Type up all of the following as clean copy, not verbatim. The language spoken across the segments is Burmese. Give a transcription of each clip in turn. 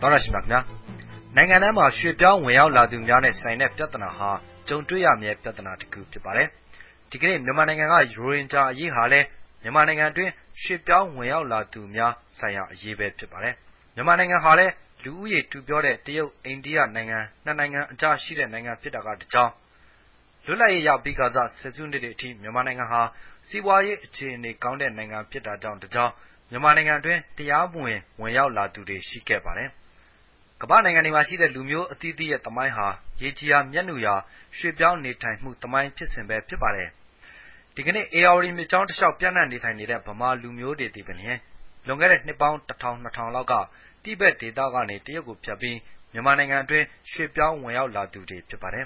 တော်ရရှိမြခင်နိုင်ငံထဲမှာရွှေပြောင်းဝင်ရောက်လာသူများနဲ့ဆိုင်တဲ့ပြဿနာဟာကြုံတွေ့ရမြဲပြဿနာတစ်ခုဖြစ်ပါတယ်ဒီကနေ့မြန်မာနိုင်ငံကရိုဟင်ဂျာအရေးဟာလည်းမြန်မာနိုင်ငံအတွင်းရွှေပြောင်းဝင်ရောက်လာသူများဆိုင်ရာအရေးပဲဖြစ်ပါတယ်မြန်မာနိုင်ငံဟာလည်းလူဦးရေထူပြောတဲ့တရုတ်အိန္ဒိယနိုင်ငံနှစ်နိုင်ငံအကြားရှိတဲ့နိုင်ငံဖြစ်တာကတကြောင်လွတ်လပ်ရေးရပြီးကစားဆယ်စုနှစ်တွေအထိမြန်မာနိုင်ငံဟာစီးပွားရေးအခြေအနေကောင်းတဲ့နိုင်ငံဖြစ်တာကြောင့်တကြောင်မြန်မာနိုင်ငံအတွင်းတရားမဝင်ဝင်ရောက်လာသူတွေရှိခဲ့ပါတယ်ကမ္ဘာနိုင်ငံတွေမှာရှိတဲ့လူမျိုးအသီးသီးရဲ့သမိုင်းဟာရေကြီးရာမျက်နှာရာရွှေပြောင်းနေထိုင်မှုသမိုင်းဖြစ်စဉ်ပဲဖြစ်ပါတယ်ဒီကနေ့ARမြစ်ကြောင်းတစ်လျှောက်ပြန့်နှံ့နေထိုင်နေတဲ့ဗမာလူမျိုးတွေဒီပင်လွန်ခဲ့တဲ့နှစ်ပေါင်း1000-2000လောက်ကတိဘက်ဒေသကနေတရုတ်ကိုဖြတ်ပြီးမြန်မာနိုင်ငံအတွင်းရွှေပြောင်းဝင်ရောက်လာသူတွေဖြစ်ပါတယ်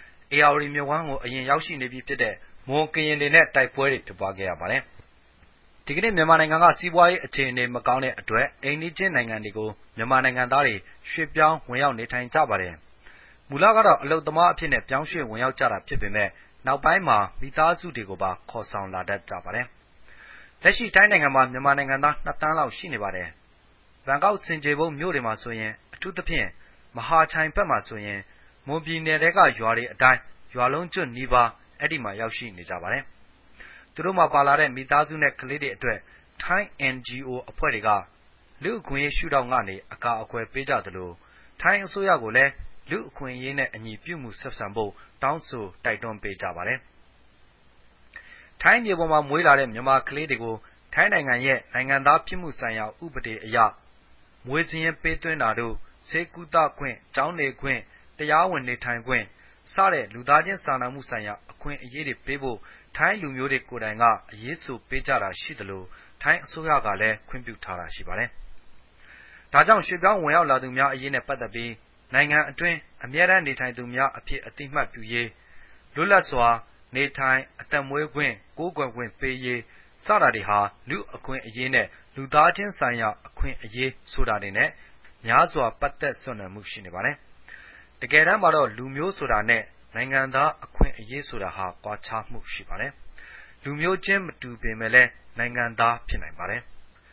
ARမြစ်ဝမ်းကိုအရင်ရောက်ရှိနေပြီဖြစ်တဲ့မွန်ကရင်တွေနဲ့တိုက်ပွဲတွေဖြစ်ပွားခဲ့ရပါတယ်ဒီကနေ့မြန်မာနိုင်ငံကစီးပွားရေးအခြေအနေမကောင်းတဲ့အတွက်အိမ်နီးချင်းနိုင်ငံတွေကိုမြန်မာနိုင်ငံသားတွေရွှေပြောင်းဝင်ရောက်နေထိုင်ကြပါတယ်မူလကတော့အလုပ်သမားအဖြစ်နဲ့ပြောင်းရွှေ့ဝင်ရောက်ကြတာဖြစ်ပေမဲ့နောက်ပိုင်းမှာမိသားစုတွေကိုပါခေါ်ဆောင်လာတတ်ကြပါတယ်လက်ရှိတိုင်းနိုင်ငံမှာမြန်မာနိုင်ငံသား2တန်းလောက်ရှိနေပါတယ်ဘန်ကောက်စင်ကြေဘုံမြို့တွေမှာဆိုရင်အထူးသဖြင့်မဟာချိုင်ဘက်မှာဆိုရင်မွန်ပြည်နယ်တွေကရွာတွေအတိုင်းရွာလုံးကျွတ်နီးပါးအဲ့ဒီမှာရောက်ရှိနေကြပါတယ်သူတို့မှာပါလာတဲ့မိသားစုနဲ့ကလေးတွေအတွက်ထိုင်း NGO အဖွဲ့တွေကလူအခွင့်အရေးရှုထောင့်ကနေအကာအကွယ်ပေးကြသလိုထိုင်းအစိုးရကိုလည်းလူအခွင့်အရေးနဲ့အညီပြုမှုဆက်ဆံဖို့တောင်းဆိုတိုက်တွန်းပေးကြပါတယ်ထိုင်းမြေပေါ်မှာမွေးလာတဲ့မြန်မာကလေးတွေကိုထိုင်းနိုင်ငံရဲ့နိုင်ငံသားဖြစ်မှုဆိုင်ရာဥပဒေအရမွေးစည်းပေးသွင်းတာတို့ဆေးကုသခွင့်ကျောင်းနေခွင့်တရားဝင်နေထိုင်ခွင့်စတဲ့လူသားချင်းစာနာမှုဆိုင်ရာအခွင့်အရေးတွေပေးဖို့ထိုင်းလူမျိုးတွေကိုယ်တိုင်ကအရေးဆိုပေးကြတာရှိသလိုထိုင်းအစိုးရကလည်းခွင့်ပြုထားတာရှိပါတယ်ဒါကြောင့်ရွှေပြောင်းဝင်ရောက်လာသူများအရေးနဲ့ပတ်သက်ပြီးနိုင်ငံအတွင်းအမြဲတမ်းနေထိုင်သူများအဖြစ်အသိမှတ်ပြုရေးလွတ်လပ်စွာနေထိုင်အသက်မွေးခွင့်ကိုးကွယ်ခွင့်ပေးရေးစတာတွေဟာလူအခွင့်အရေးနဲ့လူသားချင်းဆိုင်ရာအခွင့်အရေးဆိုတာတွေနဲ့များစွာပတ်သက်ဆွနွယ်မှုရှိနေပါတယ်တကယ်တမ်းမှာတော့လူမျိုးဆိုတာနဲ့နိုင်ငံသားအခွင့်အရေးဆိုတာဟာကွာခြားမှုရှိပါတယ်လူမျိုးချင်းမတူပေမဲ့လည်းနိုင်ငံသားဖြစ်နိုင်ပါတယ်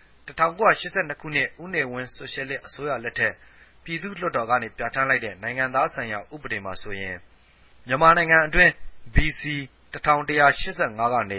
1982ခုနှစ်ဦးနေဝင်းဆိုရှယ်လစ်အစိုးရလက်ထက်ပြည်သူ့လွှတ်တော်ကနေပြဋ္ဌာန်းလိုက်တဲ့နိုင်ငံသားဆိုင်ရာဥပဒေမှာဆိုရင်မြန်မာနိုင်ငံအတွင်း BC 1185ကနေ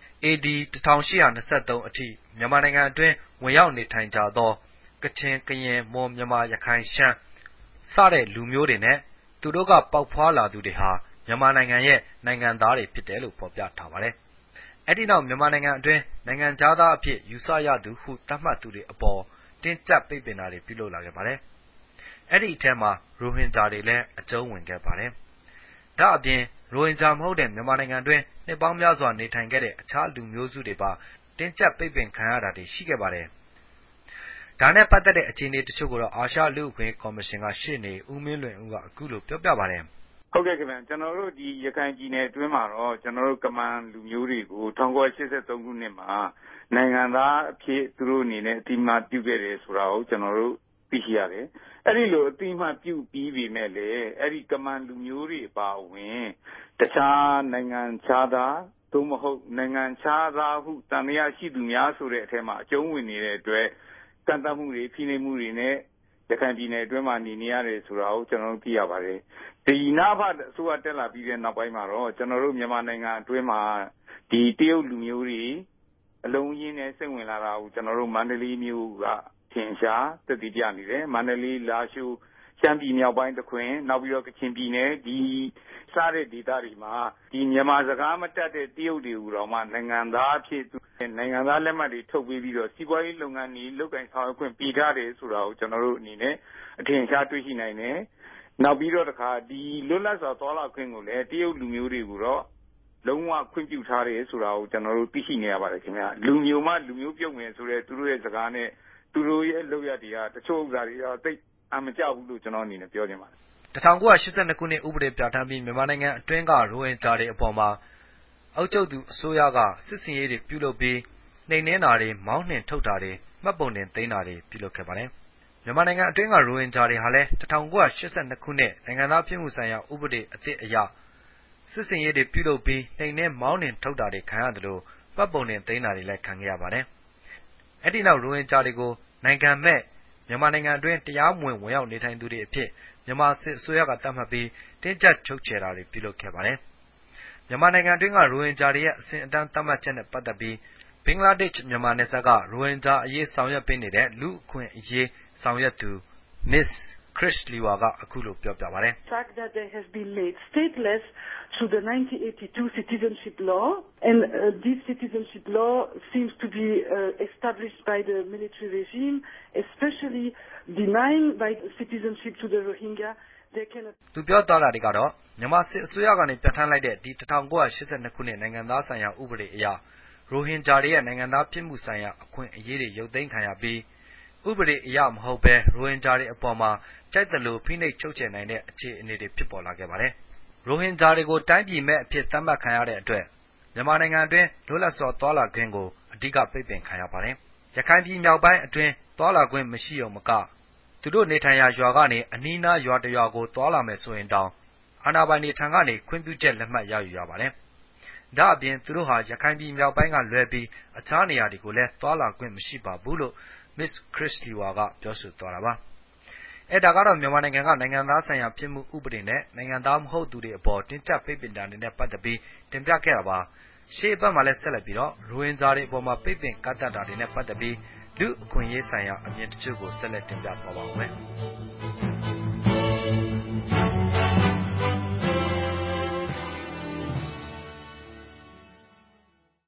AD 1823အထိမြန်မာနိုင်ငံအတွင်းဝင်ရောက်နေထိုင်ကြသောကချင်ကရင်မွန်မြန်မာရခိုင်ရှမ်းစတဲ့လူမျိုးတွေနဲ့သူတို့ကပေါက်ဖွားလာသူတွေဟာမြန်မာနိုင်ငံရဲ့နိုင်ငံသားတွေဖြစ်တယ်လို့ဖော်ပြထားပါတယ်အဲ့ဒီနောက်မြန်မာနိုင်ငံအတွင်းနိုင်ငံခြားသားအဖြစ်ယူဆရသူဟုသတ်မှတ်သူတွေအပေါ်တင်းကျပ်ပိတ်ပင်တာတွေပြုလုပ်လာခဲ့ပါတယ်အဲ့ဒီအထဲမှာရိုဟင်ဂျာတွေလည်းအကျုံးဝင်ခဲ့ပါတယ်ဒါအပြင်ရိုဟင်ဂျာမဟုတ်တဲ့မြန်မာနိုင်ငံအတွင်းနှစ်ပေါင်းများစွာနေထိုင်ခဲ့တဲ့အခြားလူမျိုးစုတွေပါတင်းကျပ်ပိတ်ပင်ခံရတာတွေရှိခဲ့ပါတယ်ဒါနဲ့ပတ်သက်တဲ့အခြေအနေတချို့ကိုတော့အာရှလူ့အခွင့်ကော်မရှင်ကရှေ့နေဦးမင်းလွင်ဦးကအခုလိုပြောပြပါတယ်ဟုတ်ကဲ့ခင်ဗျကျွန်တော်တို့ဒီရခိုင်ပြည်နယ်အတွင်းမှာတော့ကျွန်တော်တို့ကမန်လူမျိုးတွေကို1983ခုနှစ်မှာနိုင်ငံသားအဖြစ်သူတို့အနေနဲ့အတိအမှပြုခဲ့တယ်ဆိုတာကိုကျွန်တော်တို့သိရှိရတယ်အဲ့ဒီလိုအတိအမှပြုပြီးပြီမဲ့လေအဲ့ဒီကမန်လူမျိုးတွေအပါအဝင်တခြားနိုင်ငံခြားသားသို့မဟုတ်နိုင်ငံခြားသားဟုတန်တရားရှိသူများဆိုတဲ့အထက်မှာအကျုံးဝင်နေတဲ့အတွက်ကန့်သတ်မှုတွေဖိနှိပ်မှုတွေနဲ့ရခိုင်ပြည်နယ်အတွင်းမှာနေနေရတယ်ဆိုတာကိုကျွန်တော်တို့သိရပါတယ်ဒီနာဖတ်အစိုးရတက်လာပြီးတဲ့နောက်ပိုင်းမှာတော့ကျွန်တော်တို့မြန်မာနိုင်ငံအတွင်းမှာဒီတရုတ်လူမျိုးတွေအလုံးရင်းနဲ့စိတ်ဝင်လာတာကိုကျွန်တော်တို့မန္တလေးမြို့ကထင်ရှားသက်သေပြနေတယ်မန္တလေးလာရှိုးရှမ်းပြည်မြောက်ပိုင်းတခွင်နောက်ပြီးတော့ကချင်ပြည်နယ်ဒီစားတဲ့ဒေသတွေမှာဒီမြန်မာစကားမတတ်တဲ့တရုတ်တွေကိုတော့မှနိုင်ငံသားဖြစ်နိုင်ငံသားလက်မှတ်တွေထုတ်ပေးပြီးတော့စီးပွားရေးလုပ်ငန်းတွေလုပ်ကိုင်ဆောင်ရွက်ခွင့်ပေးထားတယ်ဆိုတာကိုကျွန်တော်တို့အနေနဲ့အထင်ရှားတွေ့ရှိနိုင်တယ်နောက်ပြီးတော့တခါဒီလွတ်လပ်စွာသွားလာခွင့်ကိုလည်းတရုတ်လူမျိုးတွေကိုတော့လုံးဝခွင့်ပြုထားတယ်ဆိုတာကိုကျွန်တော်တို့သိရှိနေရပါတယ်ခင်ဗျာလူမျိုးမှလူမျိုးပြုတ်မယ်ဆိုတဲ့သူတို့ရဲ့စကားနဲ့သူတို့ရဲ့လုပ်ရတွေကတချို့ဥစ္စာတွေတော့သိအမကြောက်ဘူးလို့ကျွန်တော်အနေနဲ့ပြောချင်ပါတယ် 1982ခုနှစ်ဥပဒေပြဋ္ဌာန်းပြီးမြန်မာနိုင်ငံအတွင်းကရိုဟင်ဂျာတွေအပေါ်မှာအောက်ကျုပ်သူအစိုးရကစစ်စင်ရေးတွေပြုလုပ်ပြီးနှိမ်နင်းတာတွေမောင်းနှင်ထုတ်တာတွေမှတ်ပုံတင်သိမ်းတာတွေပြုလုပ်ခဲ့ပါတယ်မြန်မာနိုင်ငံအတွင်းကရိုဟင်ဂျာတွေဟာလည်း1982ခုနှစ်နိုင်ငံသားဖြစ်မှုဆိုင်ရာဥပဒေအသစ်အရစစ်စင်ရေးတွေပြုလုပ်ပြီးနှိမ်နင်းမောင်းနှင်ထုတ်တာတွေခံရတယ်လို့မှတ်ပုံတင်သိမ်းတာတွေလည်းခံခဲ့ရပါတယ်အဲ့ဒီနောက်ရိုဟင်ဂျာတွေကိုနိုင်ငံမဲ့မြန်မာနိုင်ငံအတွင်းတရားမဝင်ဝင်ရောက်နေထိုင်သူတွေအဖြစ်မြန်မာစစ်အစိုးရကသတ်မှတ်ပြီးတင်းကျပ်ချုပ်ချယ်တာတွေပြုလုပ်ခဲ့ပါတယ်။မြန်မာနိုင်ငံအတွင်းကရိုဟင်ဂျာတွေရဲ့အစဉ်အတန်းသတ်မှတ်ချက်နဲ့ပတ်သက်ပြီးဘင်္ဂလားဒေ့ရှ်မြန်မာနယ်စပ်ကရိုဟင်ဂျာအရေးဆောင်ရွက်ပေးနေတဲ့လူ့အခွင့်အရေးဆောင်ရွက်သူ Ms. Krish Liwa ကအခုလိုပြောပြပါတယ်။ fact that they have been made stateless through the 1982 citizenship law and this citizenship law seems to be established by the military regime especially denying by citizenship to the Rohingya they cannot သူပြောသွားတာတွေကတော့မြန်မာစစ်အစိုးရကနေပြဋ္ဌာန်းလိုက်တဲ့ဒီ1982ခုနှစ်နိုင်ငံသားဆိုင်ရာဥပဒေအရရိုဟင်ဂျာတွေရဲ့နိုင်ငံသားဖြစ်မှုဆိုင်ရာအခွင့်အရေးတွေရုပ်သိမ်းခံရပြီးဥပဒေအရမဟုတ်ဘဲရိုဟင်ဂျာတွေအပေါ်မှာကြိုက်သလိုဖိနှိပ်ချုပ်ချယ်နိုင်တဲ့အခြေအနေတွေဖြစ်ပေါ်လာခဲ့ပါတယ်။ရိုဟင်ဂျာတွေကိုတိုင်းပြည်မဲ့အဖြစ်သတ်မှတ်ခံရတဲ့အတွက်မြန်မာနိုင်ငံအတွင်းလွတ်လပ်စွာသွားလာခွင့်ကိုအဓိကပိတ်ပင်ခံရပါတယ်။ရခိုင်ပြည်မြောက်ပိုင်းအတွင်းသွားလာခွင့်မရှိုံမကသူတို့နေထိုင်ရာရွာကနေအနီးနားရွာတရွာကိုသွားလာမယ်ဆိုရင်တောင်အာဏာပိုင်တွေထံကနေခွင့်ပြုချက်လက်မှတ်ရယူရပါတယ်။ဒါအပြင်သူတို့ဟာရခိုင်ပြည်မြောက်ပိုင်းကလွဲပြီးအခြားနေရာတွေကိုလည်းသွားလာခွင့်မရှိပါဘူးလို့ Ms. Krish Liwa ကပြောဆိုသွားတာပါ။ဒါကတော့မြန်မာနိုင်ငံကနိုင်ငံသားဆိုင်ရာဖြစ်မှုဥပဒေနဲ့နိုင်ငံသားမဟုတ်သူတွေအပေါ်တင်းကျပ်ပိတ်ပင်တာတွေနဲ့ပတ်သက်ပြီးတင်ပြခဲ့တာပါ။ရှေ့အပတ်မှာလည်းဆက်လက်ပြီးတော့ရိုဟင်ဂျာတွေအပေါ်မှာပိတ်ပင်ကန့်သတ်တာတွေနဲ့ပတ်သက်ပြီးလူ့အခွင့်အရေးဆိုင်ရာအမြင်တချို့ကိုဆက်လက်တင်ပြသွားပါဦးမယ်။